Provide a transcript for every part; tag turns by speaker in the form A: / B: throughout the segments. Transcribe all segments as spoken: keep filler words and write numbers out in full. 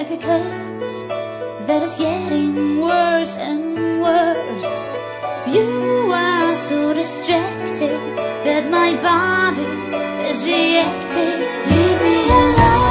A: like a curse that is getting worse and worse. You are so distracted that my body is reacting. Leave me alone.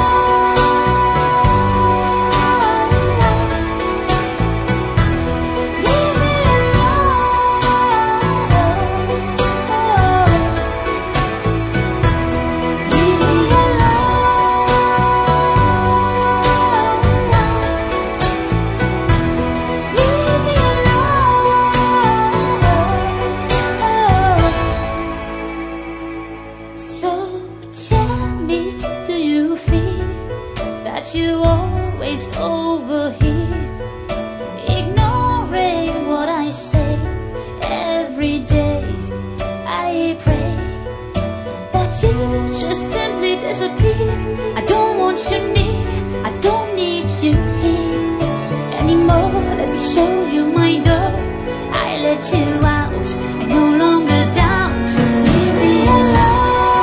A: You always overhear, ignoring what I say. Every day I pray that you just simply disappear. I don't want you near, I don't need you here anymore. Let me show you my door. I let you out, I no longer doubt. Leave me alone.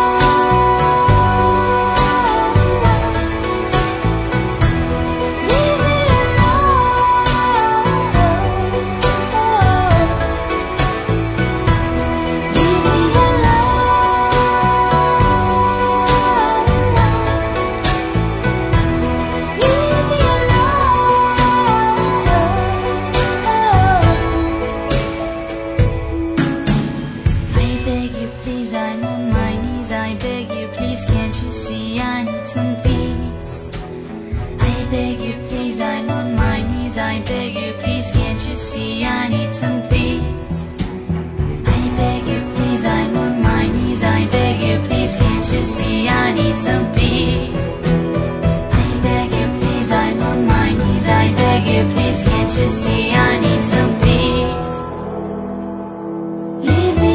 A: I'm on my knees, I beg you please, can't you see I need some peace? I beg you please, I'm on my knees, I beg you please, can't you see I need some peace? I beg you please, I'm on my knees, I beg you please, can't you see I need some peace? I beg you please, I'm on my knees, I beg you please, can't you see I need some peace? Leave me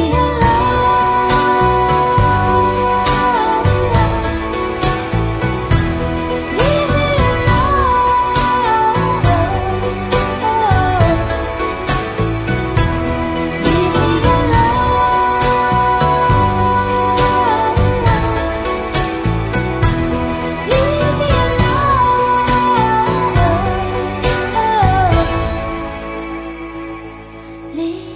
A: Leave